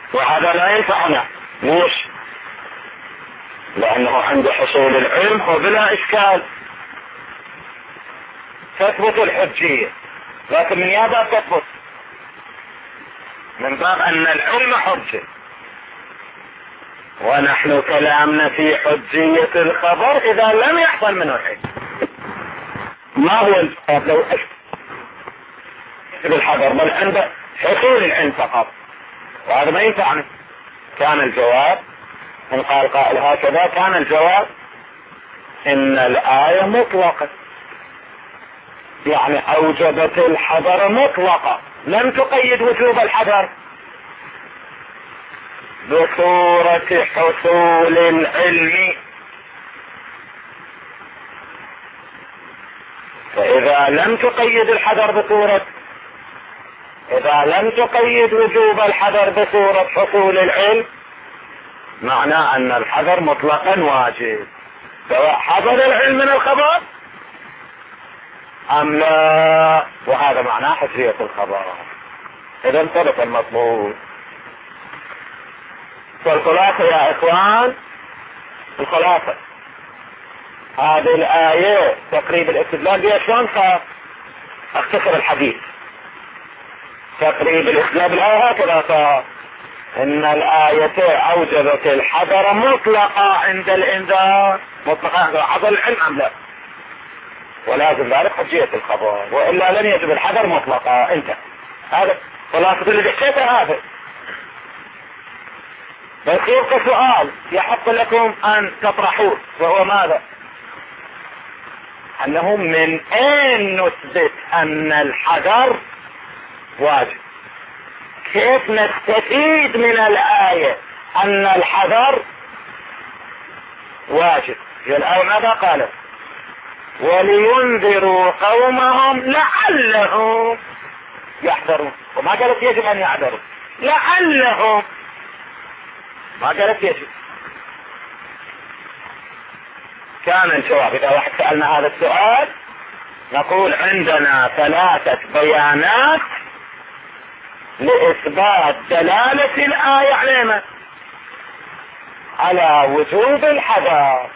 وهذا لا ينفعنا. ليش؟ لأنه عند حصول العلم وبلا إشكال تثبت الحجية، لكن من ماذا تثبت؟ من باب أن العلم حجة، ونحن كلامنا في حجية الخبر إذا لم يحصل منه العلم. ما هو الجواب لو بالحذر بل عند حصول العلم فقط؟ وهذا ما ينفعنا. كان الجواب إن قال قائل هكذا، كان الجواب إن الآية مطلقة، يعني أوجبت الحذر مطلقة، لم تقيد وجوب الحذر بصورة حصول العلم. فإذا لم تقيد الحذر بصورة، إذا لم تقيد وجوب الحذر بصورة حصول العلم، معناه أن الحذر مطلقا واجب، سواء حضر العلم من الخبر أم لا، وهذا معناه حجية الخبر. إذا انطلق المطلوب. فالخلاصة يا إخوان، الخلاصة هذه الآية تقريب الاستدلال بها شلون صار؟ اختصر الحديث. تقريب الاستدلال بالآية هكذا صار: إن الآية أوجبت الحذر مطلقة عند الإنذار، مطلقة عند حصل العلم أم لا، ولازم ذلك حجية الخبر، وإلا لن يجب الحذر مطلقة. انت هذا خلاصة اللي حكيته هذا. بس يبقى سؤال يحق لكم أن تطرحوه، وهو ماذا؟ أنه من أين نثبت أن الحذر واجب؟ كيف نستفيد من الآية أن الحذر واجب؟ الآية ماذا قالت؟ ولينذروا قومهم لعلهم يحذرون، وما قالت يجب أن يحذروا، لعلهم، ما قالت يجب. كان الجواب إذا واحد سألنا هذا السؤال نقول عندنا 3 بيانات لإثبات دلالة الآية علينا على وجوب الحذر.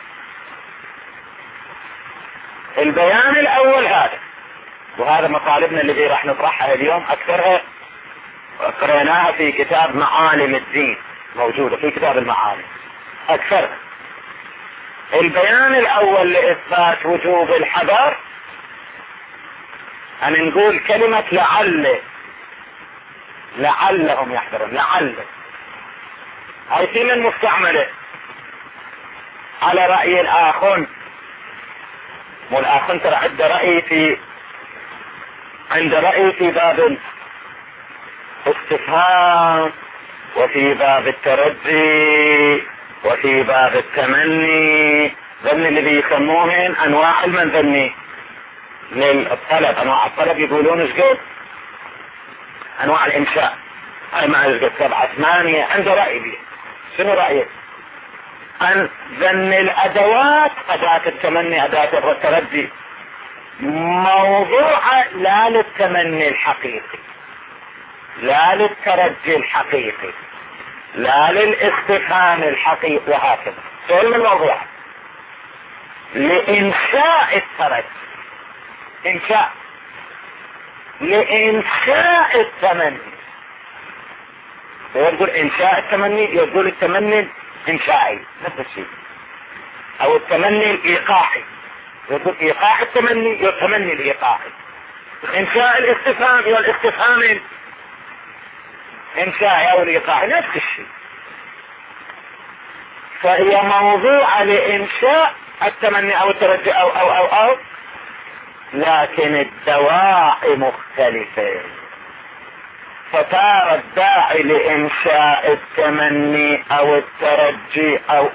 البيان الأول هذا، وهذا مطالبنا اللي راح نطرحها اليوم، أكثرها قريناها في كتاب معالم الدين، موجودة في كتاب المعالم أكثرها. البيان الأول لإثبات وجوب الحذر أن نقول كلمة لعلهم يحذرون، لعل هاي في من مستعملة على رأي الآخر. مو الآخر ترى عنده رأي في باب الاستفهام، وفي باب الترجي، وفي باب التمني، ذن اللي بيسموهن انواع المنذني للطلب. انواع الطلب يقولون ايش قد انواع الانشاء، هاي ما ايش قد 7 8. عنده رأي بيه. شنو رأيك؟ ان ذن الادوات، اداة التمني، اداة الترجي، موضوعة لا للتمني الحقيقي، لا للترجي الحقيقي، لا للاستفهام الحقيقي، وهكذا. سؤال من الموضوع لإنشاء الترجي، لإنشاء التمني. يقول إنشاء التمني، يقول التمني إنشائي نفس الشيء، أو التمني الإيقاعي، يقول إيقاع التمني، يتمني الإيقاعي. إنشاء الاستفهام والاستفهام إنشاء أو الإيقاعي نفس الشيء. فهي موضوعة لإنشاء التمني أو الترجي أو لكن الدواعي مختلفة. فتارة الداعي لإنشاء التمني أو الترجي أو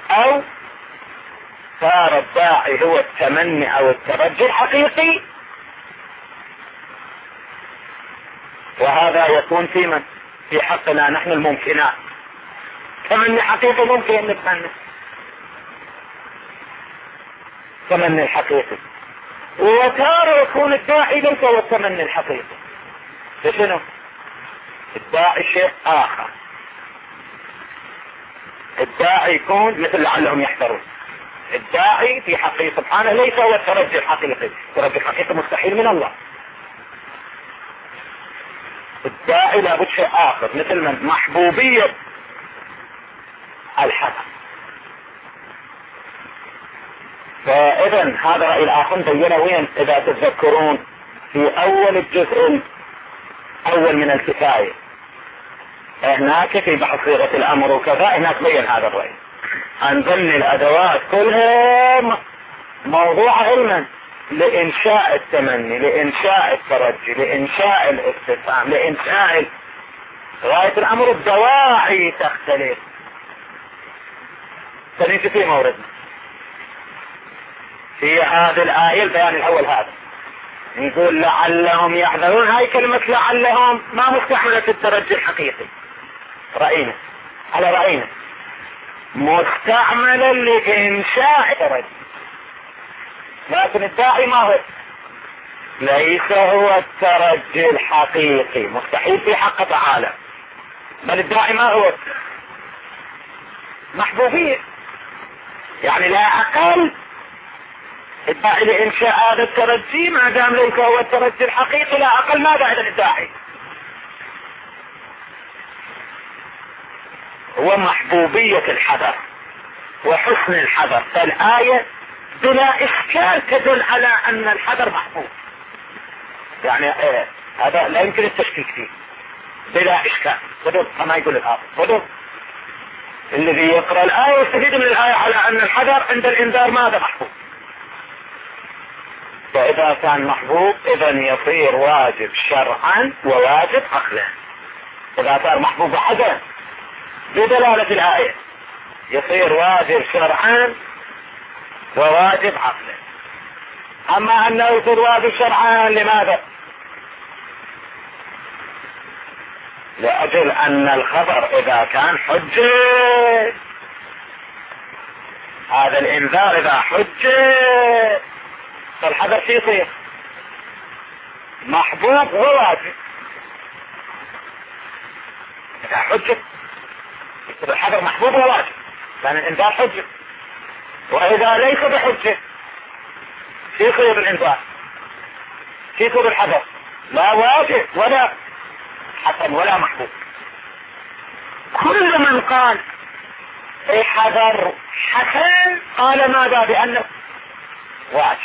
تارة الداعي هو التمني أو الترجي الحقيقي، وهذا يكون في من؟ في حقنا نحن الممكنات. تمني حقيقي ممكن نتمنى، تمني الحقيقي. وتارة يكون الداعي ليس هو التمني الحقيقي. فشنو؟ الداعي شيء آخر، الداعي يكون مثل لعلهم يحذرون. الداعي في حقه سبحانه ليس هو الترجي الحقيقي، الترجي الحقيقي مستحيل من الله. الداعي لابد شيء آخر، مثل من محبوبية الحق. فإذا هذا رأي الآخر بينا وين، إذا تتذكرون في أول الجزء أول من الكفاية هناك في بحث صيغة الأمر وكذا، هناك بين هذا الرأي أن ضمن الأدوات كلها موضوع علما لإنشاء التمني، لإنشاء الترجي، لإنشاء الاستفهام، لإنشاء غاية الأمر. الدواعي تختلف. فنيجي في موردنا في هذه الآية البيان الأول هذا نقول لعلهم يحذرون. هاي كلمة لعلهم ما مستعملة في الترجي الحقيقي، رأينا على رأينا مستعملا لإنشاء الترجي، لكن الداعي ما هو، ليس هو الترجي الحقيقي، مستحيل في حق تعالى. بل الداعي ما هو محبوبية، يعني لا أقل الداعي لإنشاء هذا الترجي ما دام ليس هو الترجي الحقيقي لا أقل. ماذا إذن الداعي؟ هو محبوبية الحذر وحسن الحذر. فالآية بلا إشكال تدل على أن الحذر محبوب، يعني هذا لا يمكن التشكيك فيه بلا إشكال. تدل كما يقول الآخر، تدل الذي يقرأ الآية يستفيد من الآية على أن الحذر عند الإنذار ماذا محبوب. فإذا كان محبوب إذن يصير واجب شرعا وواجب عقلا. إذا كان محبوب عقلا بدلالة الآية يصير واجب شرعا وواجب عقلا. أما أنه يصير واجب شرعا لماذا؟ لأجل أن الخبر إذا كان حجة، هذا الإنذار إذا حجة فالحذر فيه يصير محبوب وواجب. إذا حجة الحذر محبوب وواجب لأن الإنذار حجة. وإذا ليس بحجة في يصير الإنذار، في يصير الحذر لا واجب ولا حسن ولا محبوب. كل من قال الحذر حسن قال ماذا؟ بأنه واجب،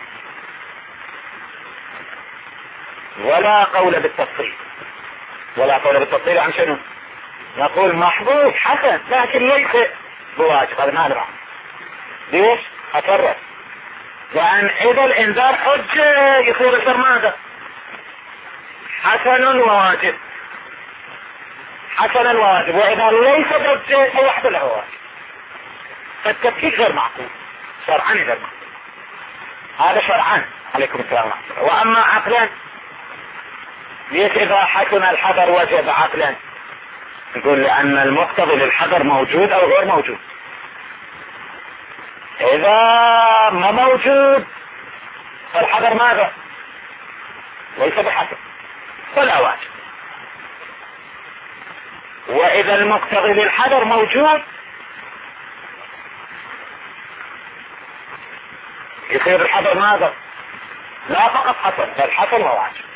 ولا قول بالتفصيل. ولا قول بالتفصيل عن شنو؟ نقول محبوب حسن لكن ليس بواجب. هذا ما نرى. ليش؟ أكرر، لأن إذا الإنذار حجة يصير ماذا؟ حسن وواجب، حسنا وواجب. وإذا ليس حجة فوحده له واجب. فالتفكيك غير معقول، شرعا غير معقول. هذا شرعا. عليكم السلام ورحمة الله. وأما عقلا ليش إذا حسن الحذر وجب عقلا؟ نقول لأن المقتضي للحذر موجود أو غير موجود. إذا ما موجود فالحذر ماذا؟ ليس بحسن ولا واجب. وإذا المقتضي للحذر موجود يصير الحذر ماذا؟ لا فقط حسن بل حسن وواجب.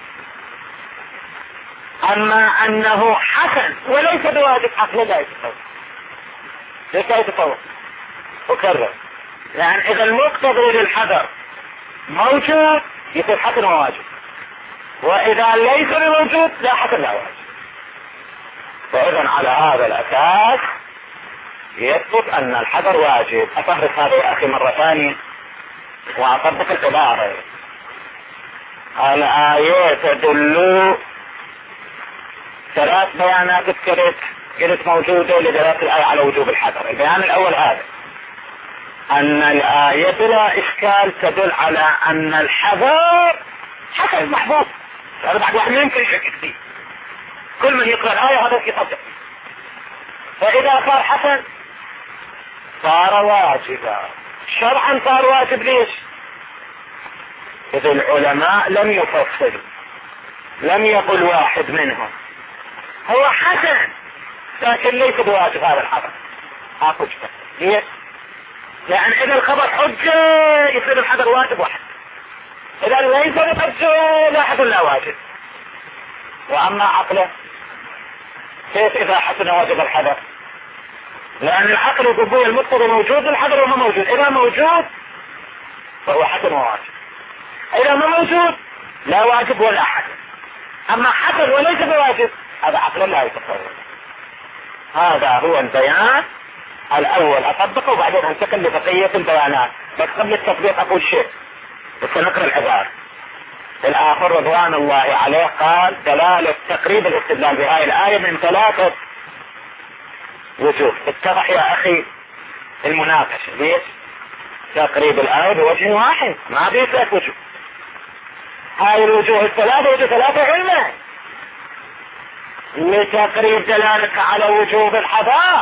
أما أنه حسن وليس بواجب عقلا لا يتصور، ليس يتصور. أكرر، لأن إذا المقتضي للحذر موجود يصير حسن وواجب، وإذا ليس بموجود لا حسن لا واجب. فإذا على هذا الأساس يثبت أن الحذر واجب. أفهرس هذا يا أخي مرة ثانية وأطبق العبارة. الآية تدل ثلاث بيانات كانت موجودة لدلالة الآية على وجوب الحذر. البيان الأول هذا أن الآية بلا إشكال تدل على أن الحذر حسن محبوب. هذا بعد واحد يمكن يشكك فيه. كل من يقرأ الآية هذا يصدق. فإذا صار حسن صار واجبا شرعا، صار واجب. ليش؟ إذ العلماء لم يفصلوا، لم يقل واحد منهم هو حسن لكن ليس بواجب هذا الحذر. حجة. ليش؟ لأن إذا الخبر حجة يصير الحذر واجب واحد، إذا ليس حجة لا حذر لا واجب. وأما عقله كيف إذا حسن واجب الحذر؟ لأن العقل يقول المقتضى موجود الحذر وما موجود، إذا موجود فهو حسن وواجب، إذا ما موجود لا واجب ولا حسن. أما حسن وليس بواجب هذا عقل لا يتصور. هذا هو البيان الأول أطبقه وبعدين أنتقل لبقية البيانات. بس قبل التطبيق أقول شيء، بس نقرأ العبارة. الآخر رضوان الله عليه قال دلالة تقريب الاستدلال بهاي الآية من 3 وجوه. اتضح يا أخي المناقشة. ليش؟ تقريب الآية بوجه واحد ما بيه 3 وجوه. هاي الوجوه الثلاثة وجوه 3 علما لتقريب دلالة على وجوب الحذر.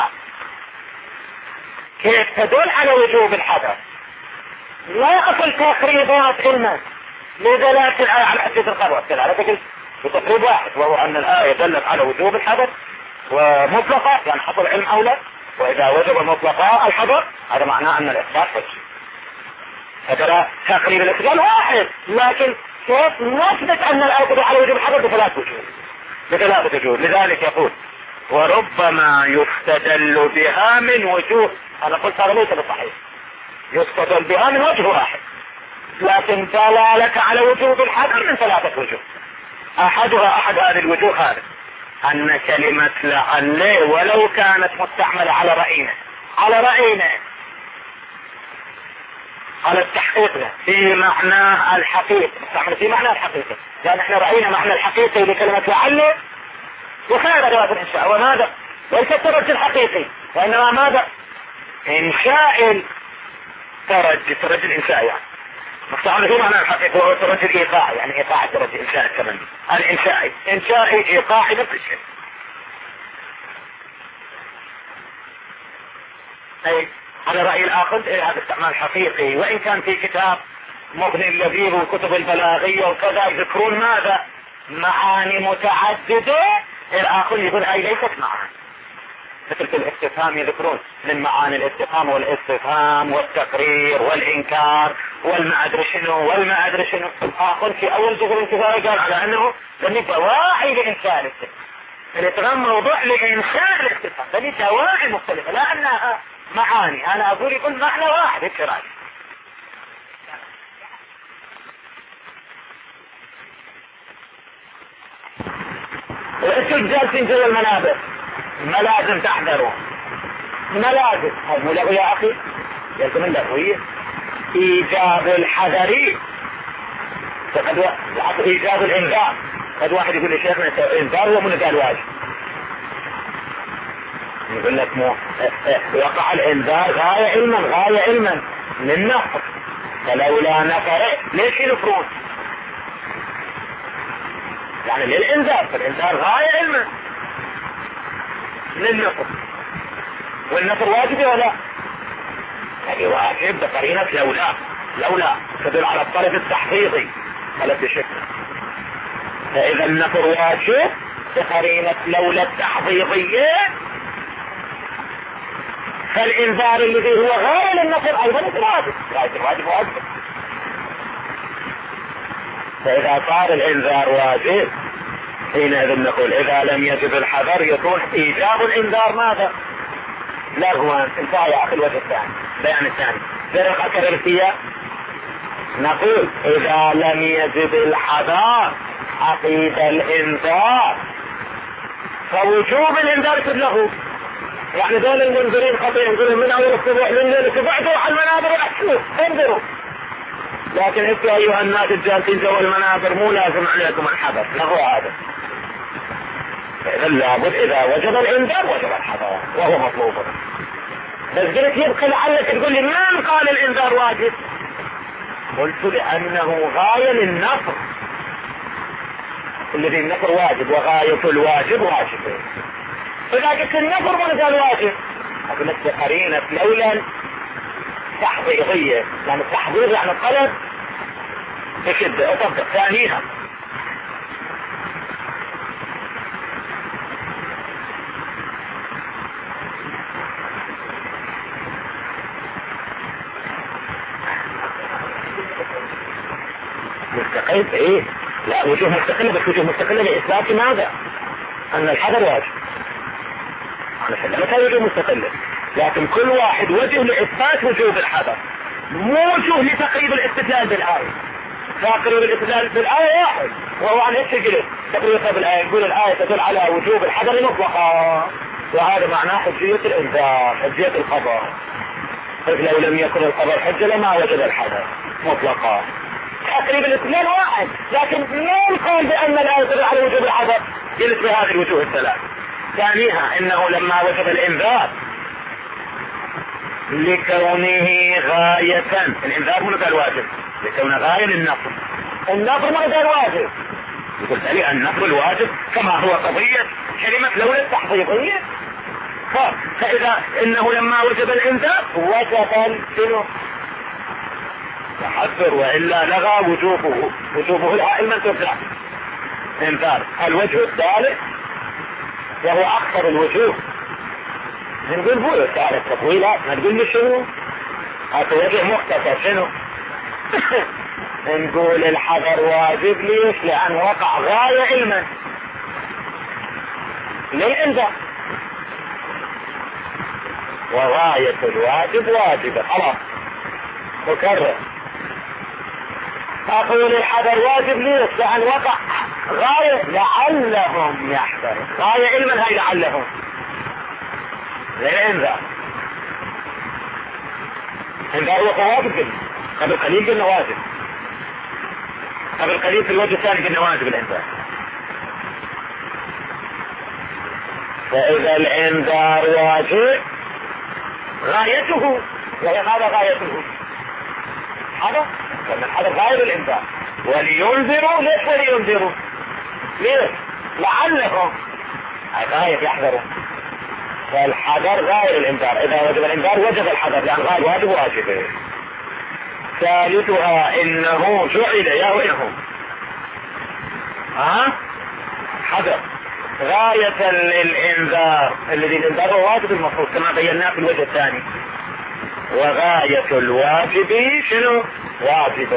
كيف تدل على وجوب الحذر؟ لا أصل تقريبات علما لدلالة الآية على حديث الخبر. الدلالة بتقريب واحد، وهو أن الآية دلت على وجوب الحذر ومطلقة يعني حصل العلم أولى، وإذا وجب مطلقة الحذر هذا معناه أن الإثبات حجة. هذا تقريب الاستدلال واحد، لكن كيف نثبت أن الآية تدل على وجوب الحذر ب3 وجوه ب3 وجوه. لذلك يقول وربما يستدل بها من وجوه. أنا قلت هذا ليس بصحيح، يستدل بها من وجه واحد، لكن دلالة على وجوب الحذر من 3 وجوه. أحد هذه الوجوه هذا أن كلمة لعل ولو كانت مستعملة على رأينا على التحقيق في معناه الحقيقي، مستعمل في معنى الحقيقي، لأن احنا رأينا معنى الحقيقي لكلمة لعل وخير أدوات الإنشاء، وماذا؟ ليس الترجي الحقيقي، وإنما ماذا؟ إنشاء ترجي الإنشاء، يعني مستعمل في معنى الحقيقي وهو ترجي الإيقاع، يعني إيقاع الترجي إنشاء التمني الإنشائي، إنشائي إيقاعي نفس الشيء. أي على رأي الآخذ هذا استعمال حقيقي، وإن كان في كتاب مغني اللذيذ وكتب البلاغية وكذا يذكرون ماذا؟ معاني متعددة. الآخر يقول هاي ليست معاني، مثل في الاستفهام يذكرون من معاني الاستفهام والاستفهام والتقرير والإنكار والما أدري شنو والما أدري شنو. الآخر في أول جزء الانتظار قال على أنه بني دواعي لإنشاء الاستفهام. الاستفهام موضوع لإنشاء الاستفهام، بني دواعي مختلفة لا أنها معاني. أنا أقول يقول معنى واحد اكتراث. وانتوا جالسين جوا المنابر ملازم تحذروا، ملازم هاي مو لغو يا أخي، يلزم اللغوية إيجاب الحذري، إيجاب الإنذار. قد واحد يقول لي شيخنا إنذار هو من قال واجب، يقول لك مو وقع الإنذار غاية علما للنفر، فلولا نفر ليش ينفرون؟ يعني للإنذار، فالإنذار غاية علما للنفر، والنفر واجب ولا؟ يعني واجب بقرينة لولا تدل على الطلب التحقيقي طلب بشكل، فإذا النفر واجب بقرينة لولا التحقيقية، فالإنذار الذي هو غاية للنفر أيضا واجب، غاية الواجب واجب. فإذا صار الإنذار واجب حينئذ نقول إذا لم يجب الحذر يكون إيجاب الإنذار ماذا؟ لغوا. انتهى يا أخي الوجه الثاني، بيان الثاني فرق أكرر فيها. نقول إذا لم يجب الحذر عقيد الإنذار فوجوب الإنذار كله. يعني دول المنذرين خطيئين يقولون من أول الصبح من ليلة بعدوا على المنابر وأحسنوا انذروا، لكن انتوا أيها الناس الجالسين جوا المنابر مو لازم عليكم الحذر، له هذا. فإذا لابد إذا وجب الإنذار وجب الحذر وهو مطلوب. بس قلت يبقى لعلك تقول لي من قال الإنذار واجب؟ قلت لأنه غاية للنفر، الذي النفر واجب وغاية الواجب واجب. إذا قلت النفر من قال واجب أقول لك بقرينة لولا تحضيضية، يعني التحضيض يعني الطلب بشدة. أطبق ثانيها مستقل ايه؟ لا وجوه مستقلة، بس وجوه مستقلة لإثبات ماذا؟ أن الحذر واجب. أنا سلمتها وجوه مستقلة، لكن كل واحد وجه لإثبات وجوب الحذر، مو وجوه لتقريب الاستدلال بالآية. تقريب الاستدلال بالآية واحد، وهو عن ايش يجلس تقريبا بالآية، يقول الآية تدل على وجوب الحذر مطلقا، وهذا معناه حجية الإنذار، حجية الخبر. إذ لو لم يكن الخبر حجة لما وجد الحذر مطلقا. تقريب الاستدلال واحد، لكن من قال بأن الآية تدل على وجوب الحذر؟ جلس بهذه الوجوه الثلاث. ثانيها انه لما وجب الانذار لكونه غاية، الانذار من قال واجب لكونه غاية للنصر، النصر من قال واجب، يقول لي النصر الواجب كما هو قضية كلمة لولا التحضيضية. فإذا انه لما وجب الانذار وجب شنو؟ تحذر، وإلا لغى وجوبه العائل من ترجع انذار. الوجه الثالث وهو اكثر الوجوه، نقول بوله تعالى التطويلات، ما تقول لي شنو هذا وجه مختصر شنو؟ نقول الحذر واجب ليش؟ لأن وقع غاية علما للإنذار، وغاية الواجب واجبة. خلاص مكرر. أقول الحذر واجب ليش؟ لأن وقع غاية لعلهم يحذرون، غاية علما هاي لعلهم للإنذار. إنذار هو واجب، قبل قليل قلنا واجب، قبل قليل في الوجه الثاني قلنا واجب الإنذار. فإذا الإنذار واجب غايته، وهذا غايته هذا غاية الإنذار. ولينذروا، ليش ولينذروا؟ ليش؟ لعلهم غاية يحذروا. فالحذر غاية الإنذار، إذا وجب الإنذار وجب الحذر، لأن غاية واجب واجب. ثالثها إنه جعل يا وينهم حذر غاية للإنذار، الذي الإنذار هو واجب المفروض كما بيناه في الوجه الثاني، وغاية الواجب شنو؟ واجب.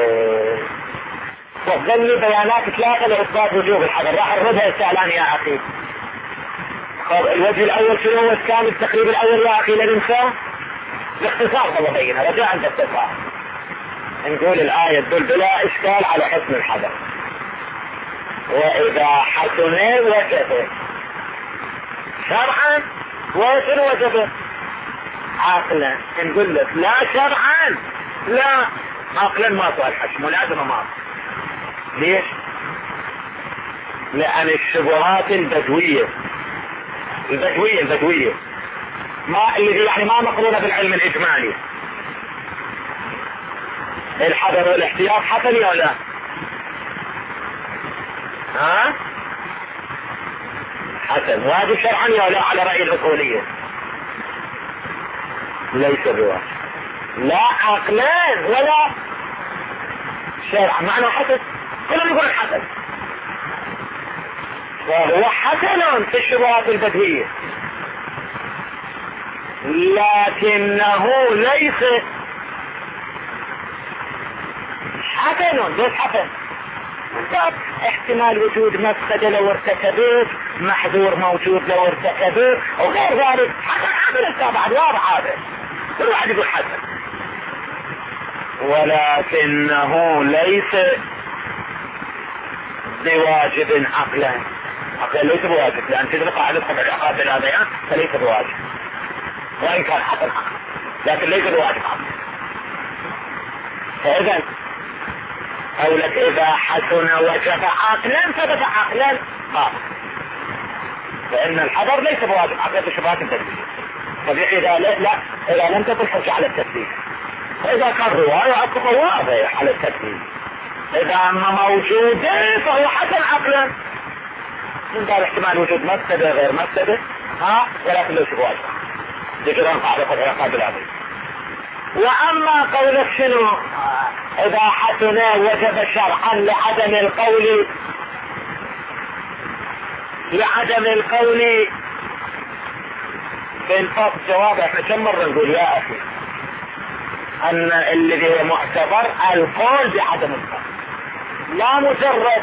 وظل بيانات ثلاثة لإثبات وجوب الحذر، راح نردها استعلان يا أخي. الوجه الأول شنو هو؟ كان التقريب الأول يا أخي للإنسان باختصار والله بينها رجاء عند التفاعل. نقول الآية تدل بلا إشكال على حسن الحذر، وإذا حسن وجب شرعا وشنو وجب؟ عقلا. نقول لك لا شرعا لا عقلا ما صار الحكم ولازم ما. ليش؟ لأن الشبهات البدوية ما اللي يعني ما مقرونة بالعلم الإجمالي، الحذر والاحتياط حسن ولا لا؟ حسن واجب شرعا ولا لا على رأي الأصولية؟ ليس بواجب لا عقلان ولا شرعا، معنى حسن كلهم يقول حسن، وهو حسن في الشبهات البديهية، لكنه ليس حسن. ليش حسن؟ احتمال وجود مفسدة لو ارتكبت، محذور موجود لو ارتكبت، وغير ذلك. حسن انت بعد واضح هذا، كل واحد يقول حسن، ولكنه ليس بواجب عقلا. عقلا ليس بواجب، لأن تدرك قاعدة قبل العقاد الآبيان فليس بواجب، وإن كان حسن عقلا لكن ليس بواجب عقلا. فإذا قولك إذا حسن وجب عقلا ثبت عقلا فإن الحذر ليس بواجب عقلا في شبهات التكليف. إذا لم تكن حجة على التكليف، فإذا كان رواية أكبر واضح على التكليف، إذا أما موجود فهو حسن عقلا من دار احتمال وجود مفسدة غير مفسدة ولكن ليس بواجب. ذكران قاعدة قبل العقاد الآبيان. واما قولك شنو؟ اذا حسن وجب شرعا لعدم القول في الفصل. جواب احنا كم مرة نقول يا اخي ان الذي هو معتبر القول بعدم الفصل، لا مجرد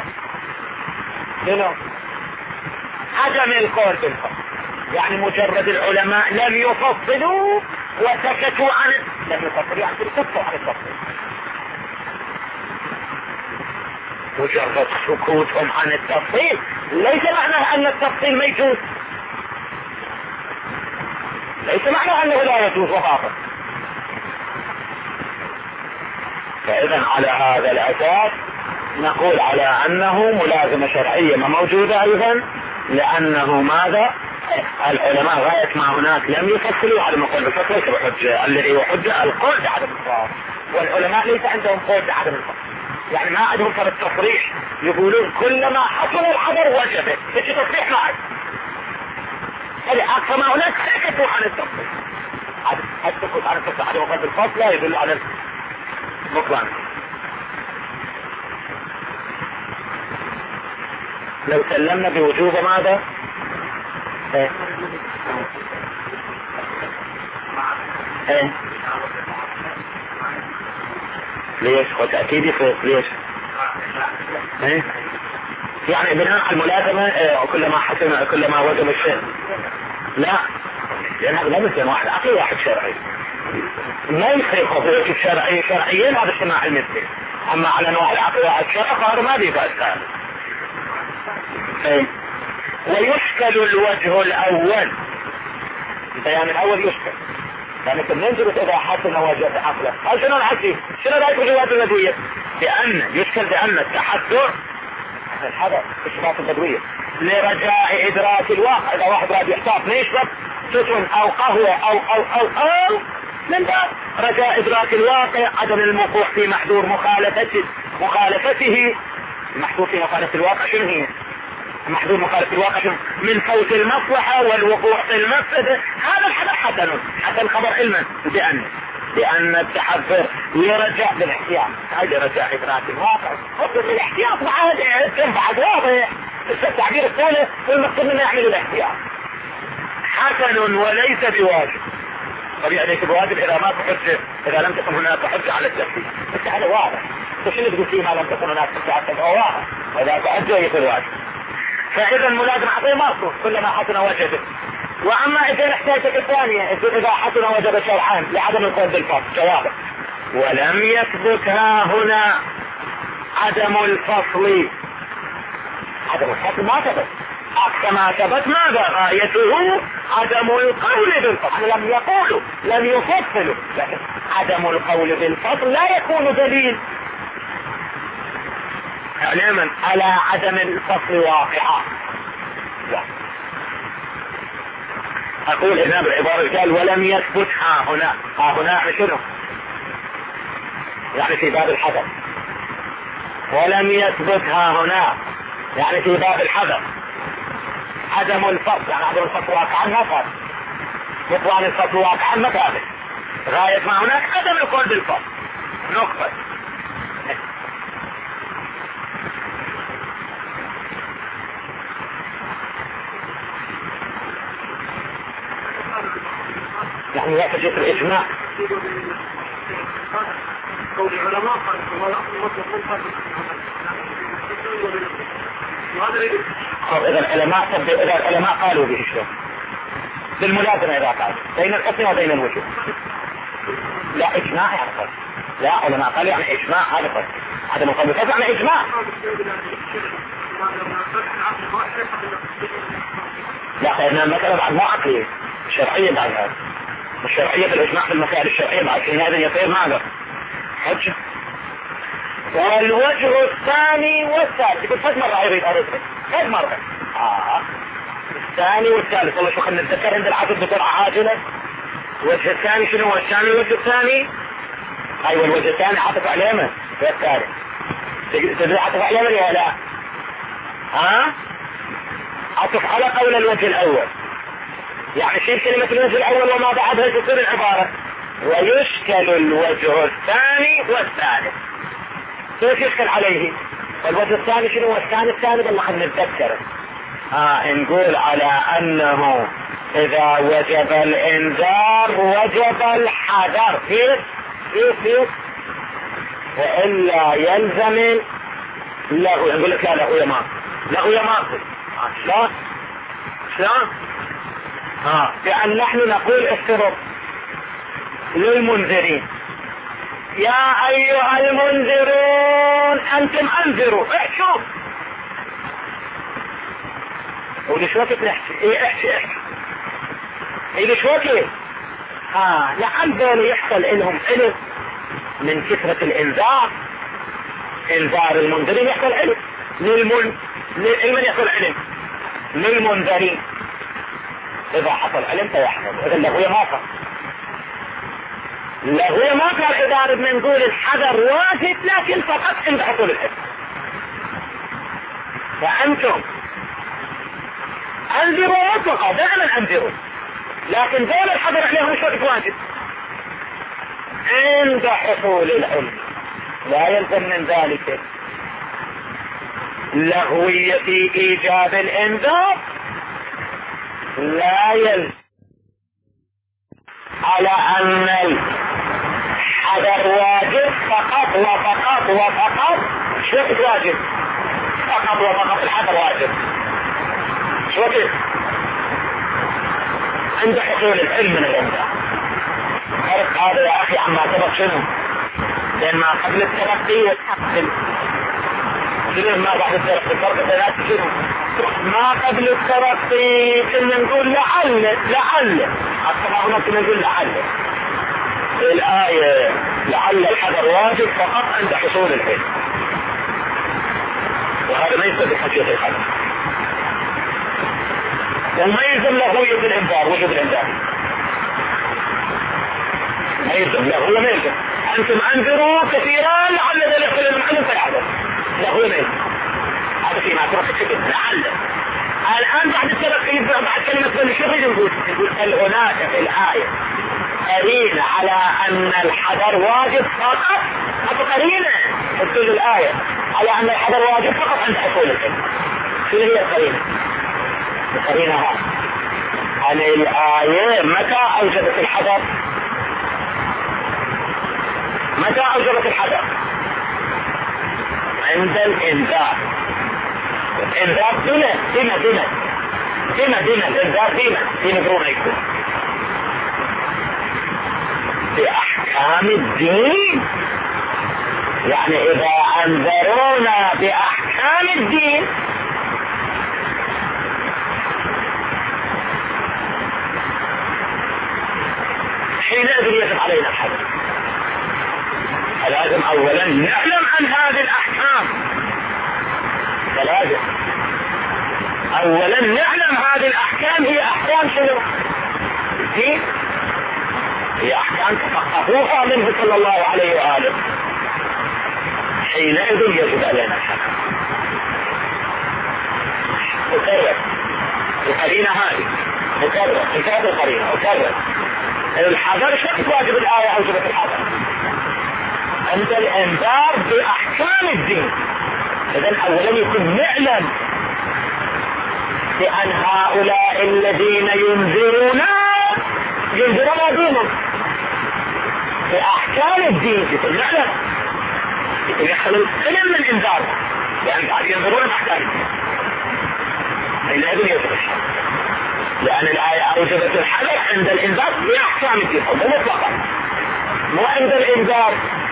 عدم القول بالفصل. يعني مجرد العلماء لم يفصلوا وسكتوا عن لم يفصلوا يعني سكتوا عن التفصيل، مجرد سكوتهم عن التفصيل ليس معناه ان التفصيل ما يجوز، ليس معناه انه لا يجوز وفاقا. فاذا على هذا الاساس نقول على انه ملازمة شرعية ما موجودة ايضا، لانه ماذا؟ العلماء غاية ما هناك لم يفصلوا عدم القول بالفصل ليس بحجة، الذي هو حجة القول بعدم الفصل، والعلماء ليس عندهم قول بعدم الفصل، يعني ما عندهم فرق التصريح، يقولون كلما حصل الحظر وجبت، فشي تصريح ما عندهم. هذه اقصى ما هناك سكتوا عن التصريح، السكوت عن التصريح عدم القول بالفصل لا يدل على البطلان. لو سلمنا بوجوب ماذا؟ ليش؟ وتأكيد يفوق ليش؟ يعني بناء على الملازمة كلما حسن كلما وجب الشيء، لا، لأن هذا لا مثل واحد عقلي واحد شرعي، ما يصير خطوة شرعيين هذا اجتماع المثل، أما على نوع العقل واحد شرعي فهذا ما بيبقى الثاني. ويشكل الوجه الأول، البيان الأول يشكل، يعني ننظر إذا حسن وجد عقله، هل شنو العكس؟ شنو رأيك الجواب البدوية؟ يشكل بأن التحذر الحذر في الشباب البدوية لرجاء إدراك الواقع. إذا واحد راد يحتاط يشرب سكن أو قهوة أو من باب رجاء إدراك الواقع، عدم الوقوع في محذور مخالفته. محذور في مخالفة الواقع شنو هي؟ محذور مخالفة الواقع شنو؟ من فوت المصلحة والوقوع في المفسدة. هذا الحذر حسن الخبر علما بأن التحذر يرجع بالاحتياط، هذا رجاء إدراك الواقع، خذ بالاحتياط عادي بعد واضح التعبير الثاني والمقصود منه يعمل الاحتياط حسن وليس بواجب. طبيعي ليس بواجب إذا ما تحج، إذا لم تكن هناك حجة على التفسير، بس هذا واضح. فشنو تقول فيه ما لم تكن هناك حجة على التفسير؟ واضح، وإذا تحج يصير واجب. فإذا الملازم عطيه مرصوص كلما حسن وجبه. وأما إذا احتاجك الثانية إذا حسن وجب شرعان لعدم القول بالفصل جوابه ولم يثبتها هنا عدم الفصل. عدم الفصل ما ثبت، أقصى ما ثبت ماذا؟ غايته عدم القول بالفصل. لم يقولوا لم يفصلوا، لكن عدم القول بالفصل لا يكون دليل علما على عدم الفصل واقعا. لا. أقول هنا بالعبارة قال ولم يثبت ها هنا شنو؟ يعني في باب الحذر. ولم يثبت هنا يعني في باب الحذر عدم الفصل، يعني عدم الفصل واقعا ما ثابت، بطلان الفصل واقعا ما ثابت، غاية ما هناك عدم القول بالفصل. نقطة. يعني لا تجد الإجماع. قول العلماء إذا العلماء قالوا به شو بالملازمة إذا قالوا بين الحسن وبين الوجوب، لا إجماع يعني قصد، لا علماء قالوا يعني إجماع هذا قصد، عدم القول بالفصل يعني إجماع. لا خيرنا المسألة بعد مو عقلية شرعية بعد هذا، الشرعية في الإجماع في المسائل الشرعية بعد في هذا يصير ماذا؟ حجة. والوجه الثاني والثالث يقول فد مرة يريد أرزق فد مرة الثاني والثالث. والله شو خلنا نتذكر عند العقد بسرعة عاجلة. الوجه الثاني شنو هو الثاني؟ الوجه الثاني أيوة الوجه الثاني عطف عليه من والثالث تدري عطف عليه من يا لا عطف على قول الوجه الأول، يعني شيل كلمة الوجه الأول وما بعدها تصير العبارة ويشكل الوجه الثاني والثالث. كيف يشكل عليه؟ الوجه الثاني شنو هو الثاني بالله خلنا نتذكره. نقول على أنه إذا وجب الإنذار وجب الحذر. كيف؟ فيك وإلا يلزم لغو. يقول لك لا لغو يا ماضي، لغو يا ماضي. شلون؟ لأن نحن نقول افترض للمنذرين يا أيها المنذرون أنتم أنذروا احشوا. وليش وقت نحكي؟ احكي ليش وقت؟ لعل يحصل لهم علم من كثرة الانذار. انذار المنذرين يحصل علم لمن يحصل علم للمنذرين. اذا حصل علم فيحصل. اذا لغوية ما صار، لغوية ما صار. اذا بدنا نقول الحذر واجب لكن فقط عند حصول العلم. فانتم انذروا مطلقا، دائما انذروا، لكن دول الحذر عليهم مش وقت واجب عند حصول العلم. لا يلزم من ذلك لغوية في ايجاب الانذار، لا يلزم على ان الحذر واجب فقط وفقط وفقط. شو وقت واجب؟ فقط وفقط الحذر واجب. شو وقت؟ عند حصول العلم من الانذار. فرق هذا يا اخي عما سبق شنو؟ لان ما قبل التلقي والحق شنو ما بعد التلقي؟ فرق ثلاثة شنو؟ ما قبل التلقي كنا نقول لعل حتى هنا كنا نقول لعل الآية لعل الحذر واجب فقط عند حصول العلم، وهذا ما يصدق حقيقة الحذر. وما يلزم لغوية الانذار، وجود الانذار ما يلزم، لغوية ما يلزم. انتم انذروا كثيرا لعل ذلك يحصل المعلم فيحدث، لغوية ما يلزم. هذا في معترف الشكل لعل. الان بعد التلقي بعد كلمة بالشغل نقول هل هناك في الآية قرينة على ان الحذر واجب فقط؟ هذا قرينة تدل الآية على ان الحذر واجب فقط عند حصول العلم. شنو هي القرينة؟ القرينة هذه عن الآية متى أوجبت الحذر؟ متى أوجبت الحذر؟ عند الإنذار. الإنذار دينا الإنذار دينا قرون يكون بأحكام الدين. يعني إذا أنذرونا بأحكام الدين حينئذ يجب علينا الحذر. فلازم اولا نعلم عن هذه الاحكام، فلازم اولا نعلم هذه الاحكام. هي احكام شنو؟ هي احكام تفقهوها منه صلى الله عليه وآله. حينئذ يجب علينا الحذر. أكرر القرينة هذه، أكرر القرينة، أكرر الحذر. شخص واجب الآية أوجبت الحذر عند الإنذار بأحكام الدين. إذن أولا يكون نعلم بأن هؤلاء الذين ينذرون دينهم بأحكام الدين. يكون نعلم، يكون يحصل العلم من الإنذار لأن بعد ينذرون بأحكام الدين. حينئذ يجب الحذر، لأن الآية أوجبت الحذر عند الإنذار بأحكام الدين مطلقا، مو عند الإنذار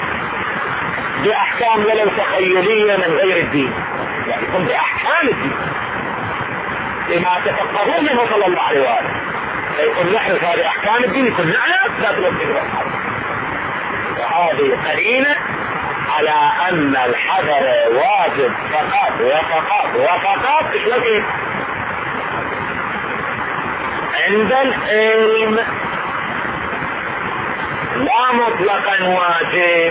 بأحكام ولو تخيلية من غير الدين. يعني يكون بأحكام الدين لما تفقهوه منه صلى الله عليه وآله. فيكون نحرص هذه أحكام الدين، يكون نعلم لا تنفذ الحذر. وهذه قرينة على أن الحذر واجب فقط وفقط وفقط إيش عند العلم، لا مطلقا واجب.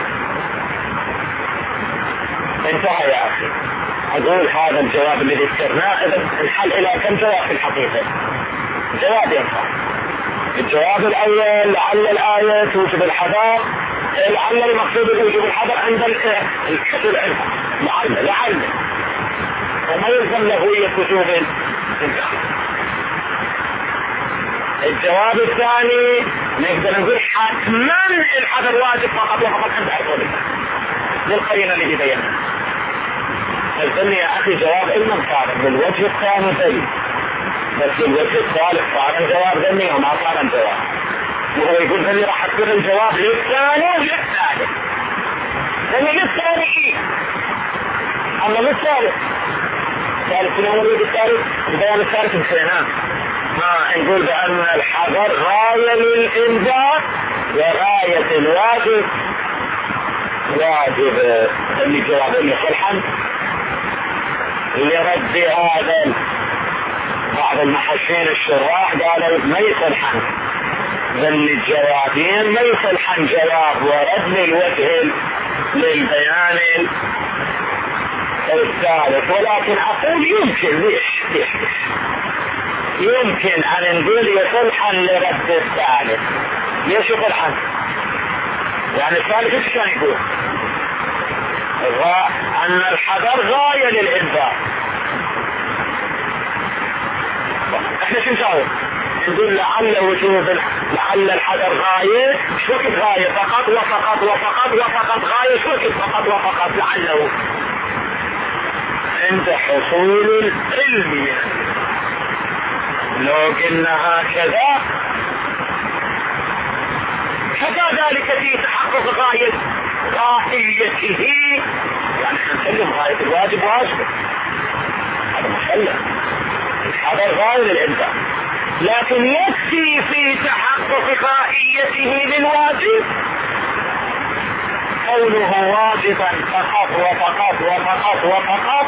انتهى يا اخي. اقول هذا الجواب الذي ذكرناه. اذا الحل الى كم جواب في الحقيقة؟ جواب ينفع. الجواب الاول لعل الآية توجب الحذر، لعل المقصود يوجب الحذر عند العلم، لعل وما يلزم لغوية وجوب الانتهاء. الجواب الثاني نقدر نقول حتما الحذر واجب فقط وفقط عند حصول للقرينة اللي بينها. فالظن يا اخي جواب علما صادق بالوجه الثاني بي، بس الوجه الثالث صار الجواب ظني وما صار الجواب، وهو يقول ظني راح تكون الجواب للثاني وللثالث. ظني للثاني ايه؟ اما للثالث ثالث من اول الثالث البيان الثالث نسيناه. ما نقول بأن الحذر غاية للإنذار وغاية الواجب واجب اللي جوابني صلحا لرد هذا. بعض المحشين الشراح قالوا ما يصلحن، بل الجوابين ما يصلحن جواب ورد للوجه للبيان الثالث. ولكن أقول يمكن ليش يمكن أن نقول يصلحا لرد الثالث. ليش يصلحا؟ يعني الثالث ايش كان يقول؟ أن الحذر غاية للإنذار. احنا شو نسوي؟ نقول لعل الحذر غاية. شو وقت غاية؟ فقط وفقط وفقط وفقط غاية. شو وقت فقط وفقط لعله؟ عند حصول العلم. لو قلنا هكذا فكذلك في تحقق غايته، يعني نسلم غاية الواجب واجب، هذا مسلم. هذا غاية للإنسان، لكن يكفي في تحقق غايته للواجب كونه واجبا فقط وفقط وفقط وفقط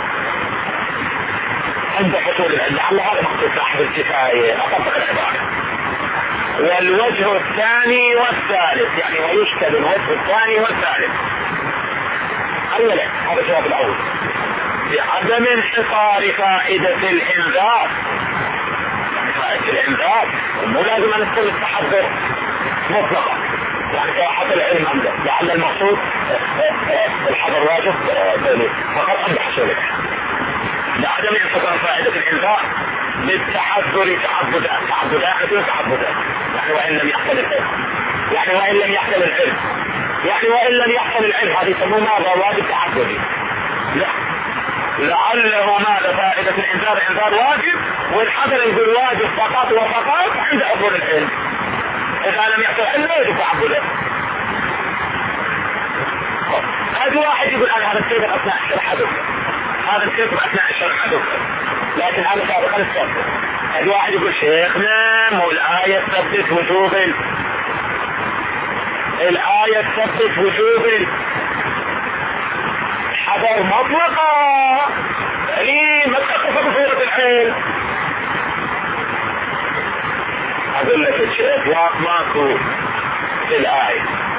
عند حصول العلم. لعل هذا مقصود صاحب الكفاية أطبق العبارة. والوجه الثاني والثالث، يعني ويشتبه الوجه الثاني والثالث. أولا هذا الجواب الأول بعدم انحصار فائدة الإنذار. فائدة الإنذار مو لازم أن تكون التحذر مطلقا، يعني صراحة العلم عنده لعل المقصود الحذر واجب فقط عند حصول العلم. لعدم انحصار فائدة الإنذار بالتحذر تعبدات وتعبدات، يعني وإن لم يحصل العلم، يعني وإن لم يحصل العلم، يعني وإن لم يحصل العلم، هذه يسموه ماذا؟ واجب تعبدي. لا، لعله ماذا؟ فائدة الإنذار إنذار واجب، والحذر يقول واجب فقط وفقط عند حصول العلم. إذا لم يحصل العلم لا يجب تعبده. هذا واحد يقول أنا هذا الشيء أثناء الشرح هذا الشيء أثناء الشرح لكن هذا سابقا السابق. هذا واحد يقول شيخنا مو الآية تثبت وجوب الآية تثبت وجوب الحذر مطلقا، يعني ما تخصص بصورة الحين. أقول لك الشيء إطلاق ماكو في الآية.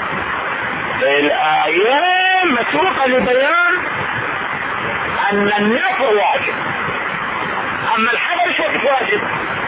الآية مسوقة لبيان أن النفع واجب، أما الحذر شو واجب؟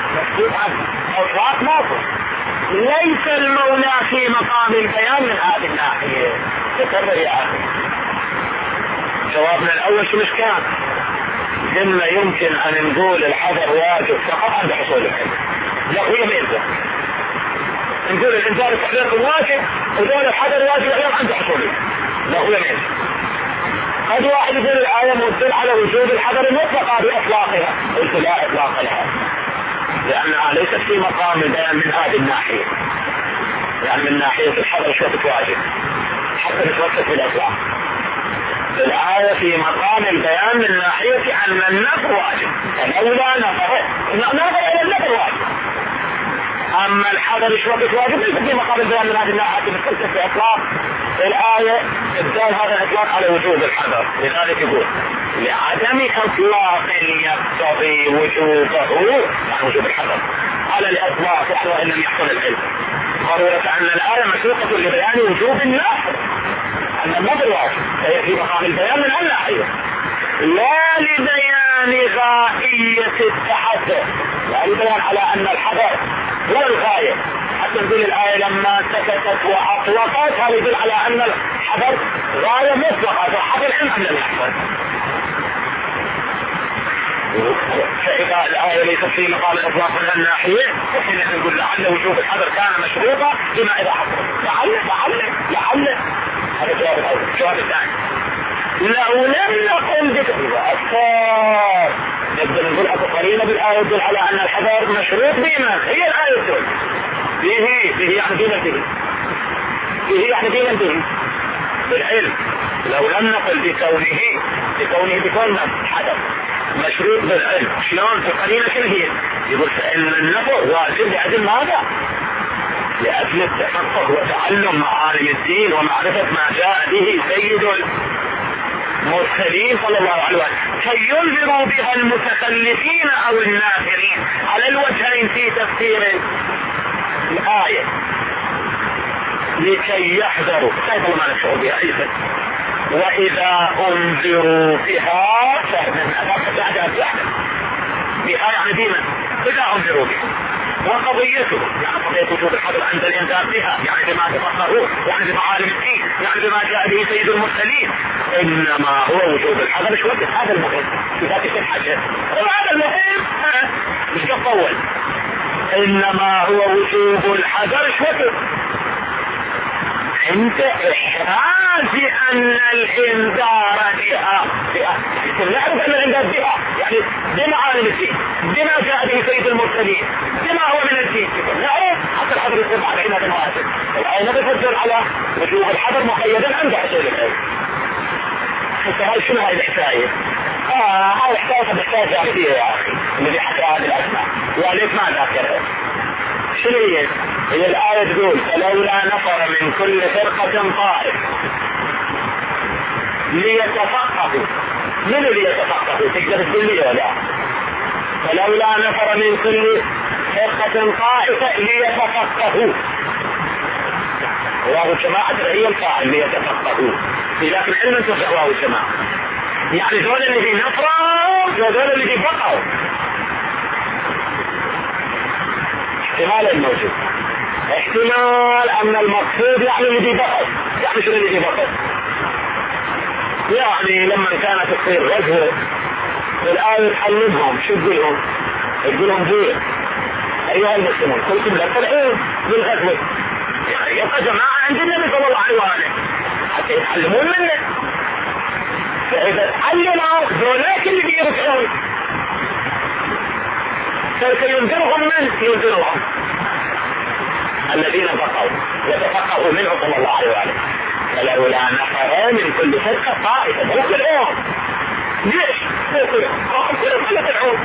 إطلاق ماكو. ليس المولى في مقام البيان من هذه الناحية. تكرر يا أخي. جوابنا الأول شو مش كان؟ قلنا يمكن أن نقول الحذر واجب فقط عند حصول العلم. لا هو يميزه. نقول الإنذار التحذير واجب ودول الحذر واجب أيضا عند حصول العلم. لا هو يميزه. قد واحد يقول الآية مدل على وجود الحذر المطلقة بإطلاقها. قلت لا إطلاق لها، لأنها ليست في مقام البيان من هذه الناحية، يعني من ناحية الحذر شوفت واجب حتى نتوسط بالإطلاق. الآية في مقام البيان من ناحية أن النفع واجب، الأولى نظر إلى النفع واجب، أما الحذر شوفت واجب ليس في مقام البيان من هذه الناحية بتكلت في إطلاق. الآية ابدال هذا الإطلاق على وجود الحذر، لذلك يقول لعدم إطلاق يقتضي وجوبه، يعني وجوب الحذر على الإطلاق يعني وإن لم يحصل العلم، ضرورة أن الآية مسوقة لبيان وجوب النفع، أن النظر واجب في مقام البيان من الناحية، لا لبيان غائية التحذر، لا لبيان على أن الحذر هو الغاية. حتى نقول الآية لما سكتت وأطلقت هذا يدل على أن الحذر غاية مطلقة، فحذر العلم لم يحصل. فإذا الآية ليست في مقام الإطلاق من الناحية فحين نقول لعل وجوب الحظر كان مشروطا بما إذا حصل. لعل هذا الجواب الأول. الجواب الثاني لو لم نقل بكذا أكثر نبدأ نقول أكو قرينة بالآية تدل على أن الحظر مشروط بما هي الآية تدل به يعني به بالعلم. لو لم نقل بكونه حدث مشروط بالعلم شلون في قرينة شنو هي؟ يقول فإن النفر واجب لأجل ماذا؟ لأجل التفقه وتعلم معالم الدين ومعرفة ما جاء به سيد المرسلين صلى الله عليه وسلم كي ينذروا بها المتخلفين أو النافرين على الوجهين في تفسير الآية لكي يحذروا كيف ما نشعر بها أيضا. وإذا أنذروا بها بها يعني ديما إذا أنذروا بها وقضيته يعني قضية وجوب الحظر عند الإنذار بها يعني بما تفقهوا يعني بمعالم الدين يعني بما جاء به سيد المرسلين إنما هو وجوب الحظر. مش وقت هذا المهم إذا كنت حاجة وهذا المهم مش كالطول إنما هو وجوب الحظر. مش وقت انت احراز ان الانذار بها نعرف ان الانذار بها يعني بمعالم الدين بما جاء به سيد المرسلين بما هو من الدين نعرف حتى الحظر يكون على عناد الواسط. الآية تفضل على وجوب الحظر مقيدا عند حصول العلم. حتى هاي شنو هاي الحكاية؟ هاي الحكاية بحكاية جانبية يا اخي الذي حكى هذه الاسماء وليس ما ذاكرها. شنو هي الآية تقول فلولا نفر من كل فرقة طائف ليتفقهوا. من اللي يتفقهوا؟ تقدر تقول لي ولا؟ فلولا نفر من كل فرقة طائفة ليتفقهوا. واو الجماعة هي الفاعل ليتفقهوا لكن علما ترجع واو الجماعة يعني ذول اللي في نفروا وذول اللي في بقوا. احتمال الموجود احتمال ان المقصود يعني اللي بيبقى يعني شنو اللي بيبقى يعني لما كانت تصير غزوة الآية تحلمهم شو تقولهم ذي ايها المسلمون كنتم لا تدعون بالغزوة يعني يبقى جماعة عند النبي صلى الله عليه وسلم حتى يتعلمون منه. فإذا تعلموا ذولاك اللي بيرجعون سوف ينذرهم من ينذرهم الذين بقوا وتفقهوا منه صلى الله عليه وسلم. فلولا نفر من كل فرقة طائفة مو كل يوم ليش؟ كل تدعون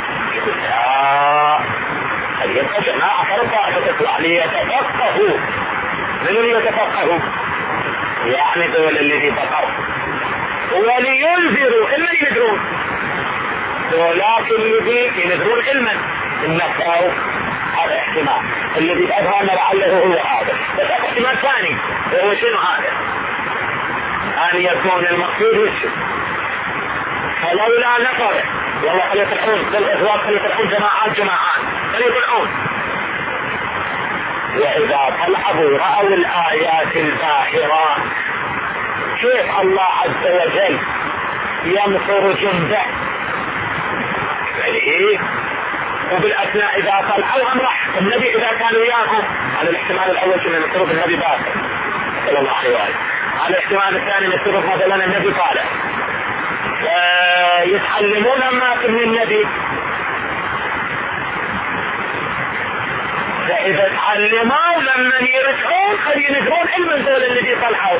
يبقى جماعة فرقة تطلع ليتفقهوا. من اللي يتفقهوا؟ يعني دول الذي بقوا ولينذروا اللي ينذرون ولكن الذي ينذرون علما النفر. هذا احتمال الذي أظهر لعله هو هذا. بس احتمال ثاني وهو شنو هذا؟ أن يكون المقصود وشه فلولا نفر والله خليطلعون بالإخوات خليطلعون جماعات خليطلعون. وإذا تلحظوا رأوا الآيات الباهرات كيف الله عز وجل ينصر جنده يعني وبالأثناء إذا طلعوا أمرح النبي إذا كانوا وياهم. على الاحتمال الأول كنا نصرف النبي باكر صلى الله عليه وسلم. على الاحتمال الثاني نصرف مثلا النبي طالع يتعلمون ما من النبي. فإذا تعلموا لما يرجعون خلي ينذرون علم دول الذي طلعوا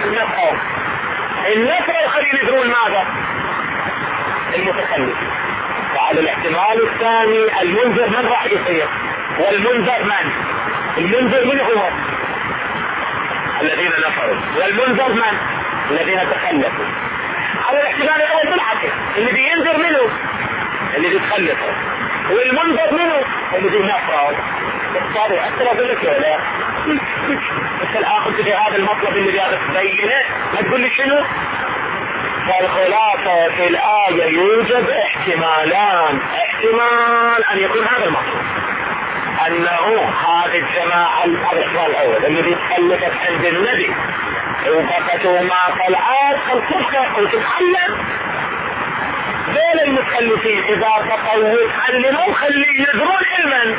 النفر خلي ينذرون ماذا؟ المتخلف. وعلى الاحتمال الثاني المنذر من راح يصير والمنذر من؟ المنذر من هو؟ الذين نفروا. والمنذر من؟ الذين تخلفوا. على الاحتمال الاول بالعكس اللي بينذر منه اللي بيتخلفوا والمنذر منه اللي بينفروا. بالطبع اكثر اقول لك ولا بس الاخر في هذا المطلب اللي بيعرف تبينه ما تقول لي شنو؟ فالخلاصة في الآية يوجد احتمالان. احتمال أن يكون هذا المطلوب أنه هذه الجماعة الأول اللي بيتخلفت عند النبي وبقتوا ما طلعات الصفحة وتتعلم دول المتخلفين إذا تطوت علموا خلي يدرون علما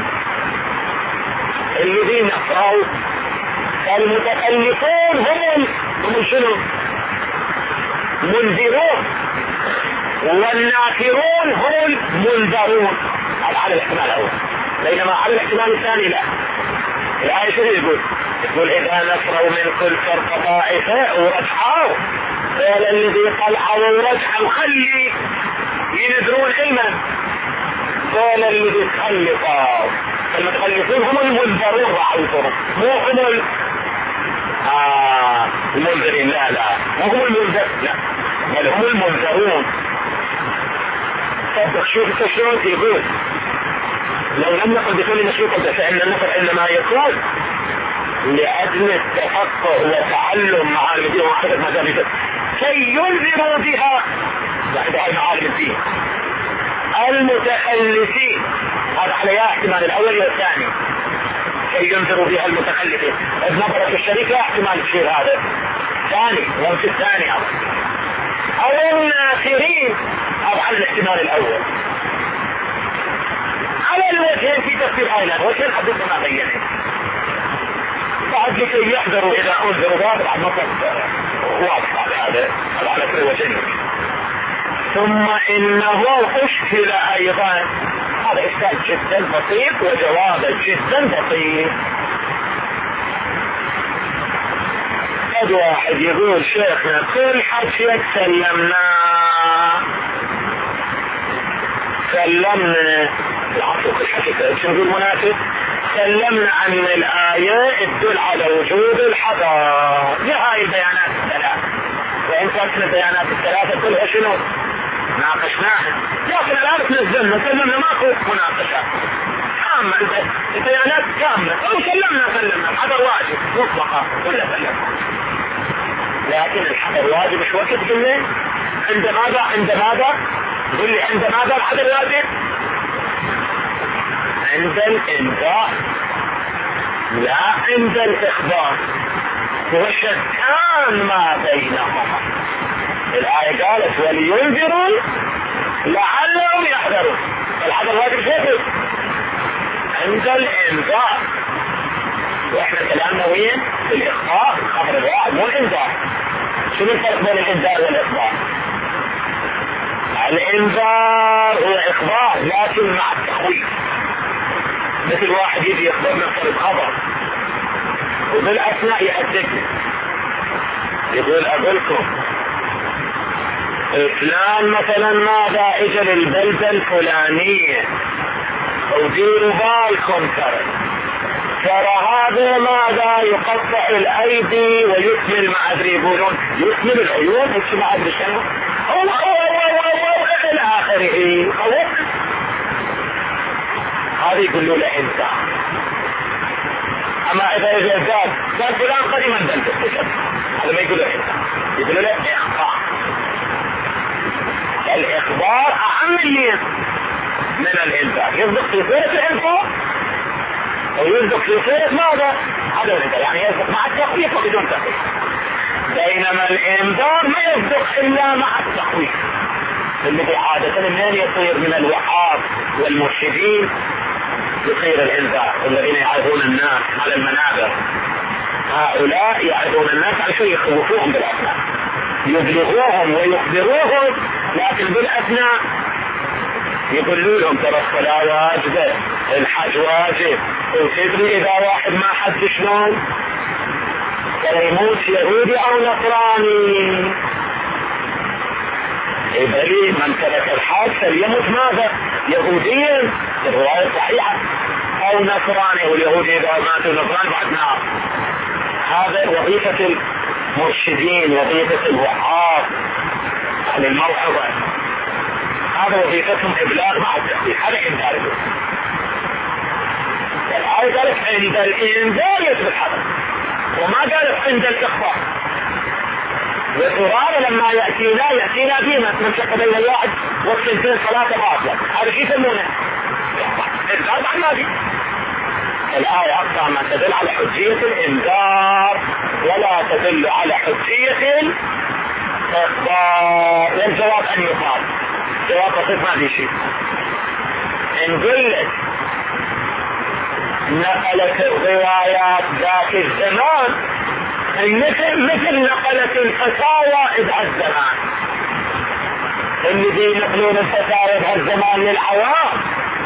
الذين نفروا. المتخلفون هم شنو؟ منذرون، والنافرون هم المنذرون. هذا على الاحتمال الأول، بينما على الاحتمال الثاني لا. الآية شو يقول إذا نفروا من كل فرقة طائفة ورجعوا، قال الذي طلعوا ورجعوا خلي ينذرون علما، قال الذي تخلفوا. المتخلفون هم المنذرون راح ينذرون، مو هم المنذرين. لا مو هم المنذر، لا بل هم المنذرون. طب شوف شلون يقول لو لم نقل بكل نشيطة فإن النفر إنما يكون لأجل التفقه وتعلم معالم الدين ومعرفة مذاهب كي ينذروا بها هاي معالم الدين المتخلفين. هذا على احتمال الأول والثاني، كي ينذروا بها المتخلفين. النظرة الشريفة احتمال الشيء هذا ثاني، وفي الثاني أو الناصرين أو على الاحتمال الأول. على الوجهين في تفسير هاي وجهين حدث ما بينه بعد لكي يحذروا إذا أنذروا بعض عن مطلق واضح هذا على كل وجهين. ثم إنه أشكل أيضا، هذا إشكال جدا بسيط وجوابه جدا بسيط. قد واحد يقول شيخنا كل حكيك سلمنا العصر كل حكيك شو نقول مناسب، سلمنا عن الآية تدل على وجود الحضارة لهاي البيانات الثلاث، وإن كانت البيانات الثلاثة كلها شنو ناقشناها، لكن الآن نزلنا سلمنا ماكو مناقشة كاملة، البيانات كاملة أو سلمنا الحضر واجب مطلقة ولا سلمنا. لكن الحضر واجب مش وقت قلنا عند ماذا قل لي عند ماذا الحضر واجب؟ عند الإنذار لا عند الإخبار، وشتان ما بينهما. الآية قالت ولينذروا لعلهم يحذرون، الحذر واجب شيء عند الإنذار، واحنا كلامنا وين؟ الإخبار، خبر الواحد مو الإنذار. شنو الفرق بين الإنذار والإخبار؟ الإنذار هو إخبار لكن مع التخويف، مثل واحد يجي يخبر نفسه خبر وبالأثناء يهددني يقول أقولكم فلان مثلا ماذا اجى للبلدة الفلانية وديروا بالكم ترى هذا ماذا يقطع الايدي ويكمل ما ادري يقولون يكمل العيون هيك ما ادري شنو الى اخره. هذا يقولوا له انسان. اما اذا قال فلان قديما بلدة هذا ما يقولوا انسان، يقولوا له اخبار. الاخبار اهم من الانذار، يصدق في صورة الانذار ويصدق في صورة ماذا؟ هذا الانذار يعني يصدق مع التخويف وبدون تخويف، بينما الانذار ما يصدق الا مع التخويف الذي عادة منين يصير؟ من الوعاظ والمرشدين يصير الانذار، الذين يعظون الناس على المنابر. هؤلاء يعظون الناس على شيء يخوفوهم بالاثناء، يبلغوهم ويخبروهم، لكن بالاثناء يقولوا لهم ترى الصلاة واجبة، الحج واجب، وتدري اذا واحد ما حج شلون ترى يموت يهودي او نصراني. إبلي من ترك الحج فليمت ماذا؟ يهوديا، الرواية صحيحة، او نصراني، واليهودي اذا ماتوا نصراني بعد نار. هذا وظيفة المرشدين، وظيفة الوعاظ عن الموعظة، هذا وظيفتهم ابلاغ مع التخويف. هذا انذار. الآية قالت عند الانذار يثبت حدث، وما قالت عند الاخبار. والقرآن لما يأتينا بما نمسك بين الواحد والثنتين صلاة باطلة، هذا شيء يسمونه انذار بعد ما في. الآية أكثر ما تدل على حجية الإنذار ولا تدل على حجية الإخبار. والجواب أن يقال جواب بسيط ما في شيء. نقول لك نقلت الروايات ذاك الزمان مثل نقلت الفتاوى بهالزمان. اللي ينقلون الفتاوى بهالزمان للعوام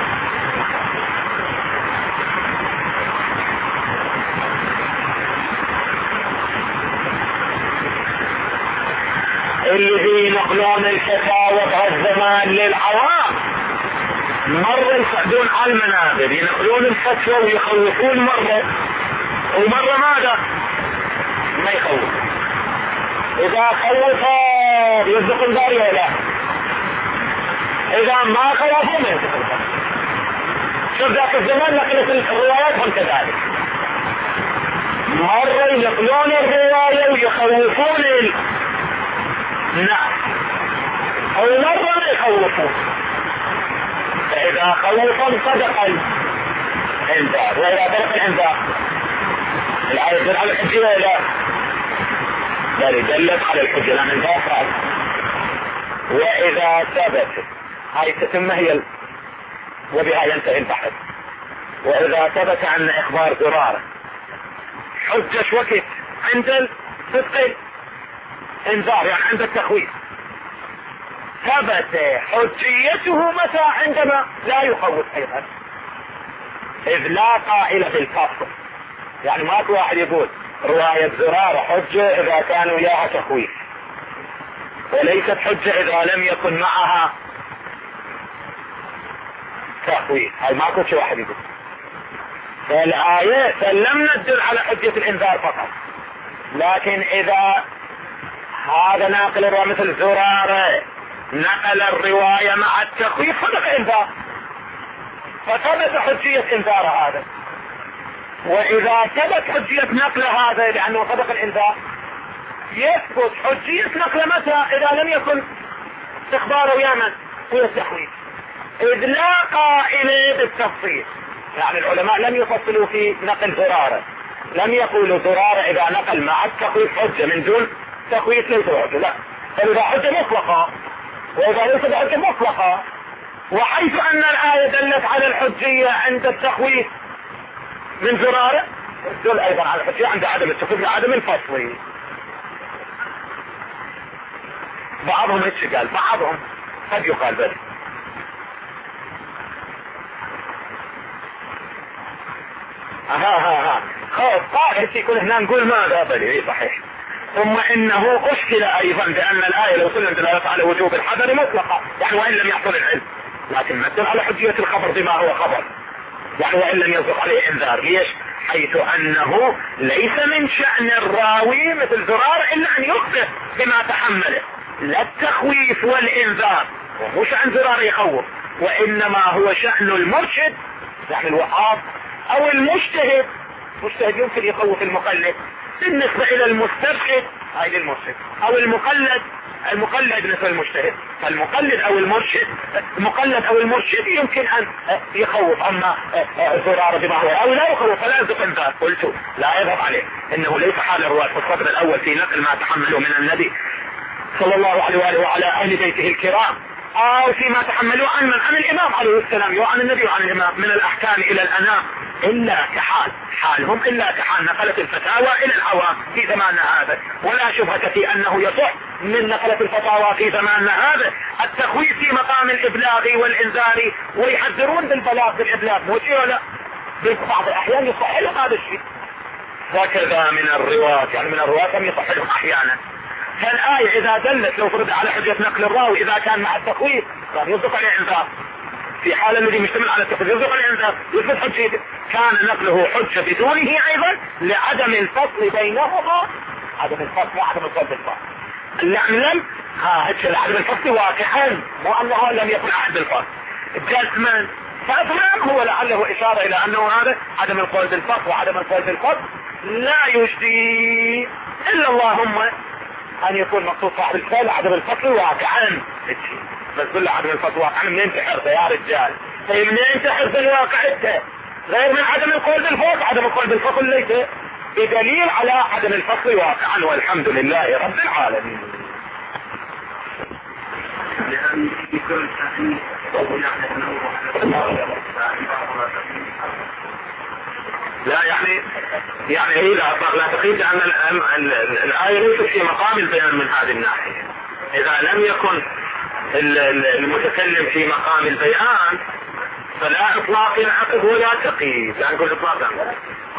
ينقلون الفتاوى بهالزمان للعوام مرة يصعدون على المنابر ينقلون الفتوى ويخوفون مرة، ومرة ماذا ما يخوف. اذا خوفوا يصدق الباري ولا اذا ما خوفوا ما يصدق الباري. شوف ذاك الزمان نقلت الروايات هم كذلك، مرة ينقلون الرواية ويخوفون الناس، او مرة ما يخوفون. فاذا خوفا صدق الانذار، واذا صدق الانذار الآية تدل على الحجة ولا بل دلت على الحجة لأن الانذار صار. واذا ثبت هاي تتم هي وبها ينتهي البحث. واذا ثبت ان اخبار زرارة حجة وقت عند صدق الانذار يعني عند التخويف، ثبت حجيته متى عندما لا يخوف ايضا، اذ لا قائل بالفصل. يعني ماكو واحد يقول رواية زرارة حجة اذا كان وياها تخويف، وليست حجة اذا لم يكن معها تخويف. هاي ماكو شي واحد يقول. فالآية لم ندل على حجة الانذار فقط، لكن اذا هذا ناقل الرواية مثل زرارة نقل الرواية مع التخويف صدق انذار، فثبت حجية انذار هذا. واذا ثبت حجية نقل هذا لانه صدق الانذار يثبت حجية نقل متى اذا لم يكن اخباره ويا من هو التخويف، اذ لا قائل بالتفصيل. يعني العلماء لم يفصلوا في نقل زرارة، لم يقولوا زرارة اذا نقل مع التخويف حجة من دون تخويف ليس حجة، لا، فاذا حجة مطلقة واذا ليس بحجة مطلقة. وحيث ان الآية دلت على الحجية عند التخويف من زرارة تدل ايضا على الحجية عند عدم التخويف لعدم الفصل. بعضهم ايش قال؟ بعضهم قد يقال بس خوف قاعد يكون هنا نقول ماذا بلي صحيح. ثم انه اشكل ايضا بان الايه لو كنا دلالت على وجوب الحذر مطلقه، يعني وان لم يحصل العلم، لكن مثل على حجيه الخبر بما هو خبر، يعني وان لم يصدق عليه انذار. ليش؟ حيث انه ليس من شأن الراوي مثل زرار الا ان يخبر بما تحمله، لا التخويف والانذار، ومو شأن زرار يخوف، وانما هو شأن المرشد يعني الوعاظ او المجتهد. مجتهد يمكن يخوف المقلد، بالنسبة الى المسترشد هاي للمرشد، او المقلد مثل المجتهد. فالمقلد او المرشد يمكن ان يخوف، اما زرارة بما هو او لا يخوف فلا يصدق انذار. قلت لا يذهب عليه انه ليس حال الرواة في الصدر الاول في نقل ما تحملوا من النبي صلى الله عليه وآله وعلى اهل بيته الكرام، او فيما تحملوا عن الامام عليه السلام وعن النبي وعن الامام من الاحكام الى الانام، الا حالهم الا كحال نقلت الفتاوى الى العوام في زماننا هذا. ولا شبهة في انه يصح من نقلت الفتاوى في زماننا هذا التخويف في مقام الابلاغ والانذار، ويحذرون بالبلاغ بالابلاغ، مو شيء ولا بعض الاحيان يصح لهم هذا الشيء. وكذا من الرواة، يعني من الرواة هم يصح لهم احيانا. فالآية إذا دلت لو فرض على حجة نقل الراوي إذا كان مع التخويف كان يصدق عليه انذار، في حال الذي مشتمل على التخويف يصدق عليه انذار يثبت حجة، كان نقله حجة بدونه أيضا لعدم الفصل بينهما، عدم الفصل وعدم الفصل بالفصل. لم عدم الفصل واقعا، مو أنه لم يكن عدم الفصل جزما، فأفهم هو لعله إشارة إلى أنه هذا عدم القول بالفصل وعدم القول بالفصل لا يجدي إلا اللهم ان يكون مقصود صاحب الفعل عدم الفصل واقعا. بس كل عدم الفصل واقعا منين تحرص يا رجال؟ طيب منين تحرص الواقع انت؟ غير من عدم القول بالفصل، عدم القول بالفصل ليس بدليل على عدم الفصل واقعا، والحمد لله رب العالمين. لا يعني هي لا تقيد لأن الآية ليست في مقام البيان من هذه الناحية. إذا لم يكن المتكلم في مقام البيان فلا إطلاق ينعقد ولا تقييد، لا نقول إطلاقا.